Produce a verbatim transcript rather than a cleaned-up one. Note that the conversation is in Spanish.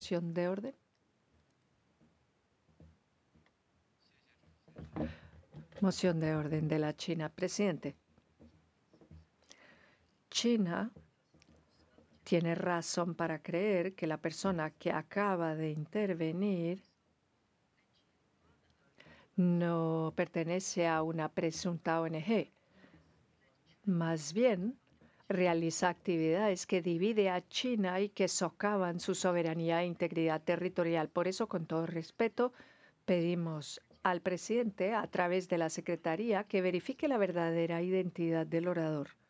moción de orden. Moción de orden de la China. Presidente, China tiene razón para creer que la persona que acaba de intervenir no pertenece a una presunta O N G. Más bien, realiza actividades que divide a China y que socavan su soberanía e integridad territorial. Por eso, con todo respeto, pedimos al presidente, a través de la Secretaría, que verifique la verdadera identidad del orador.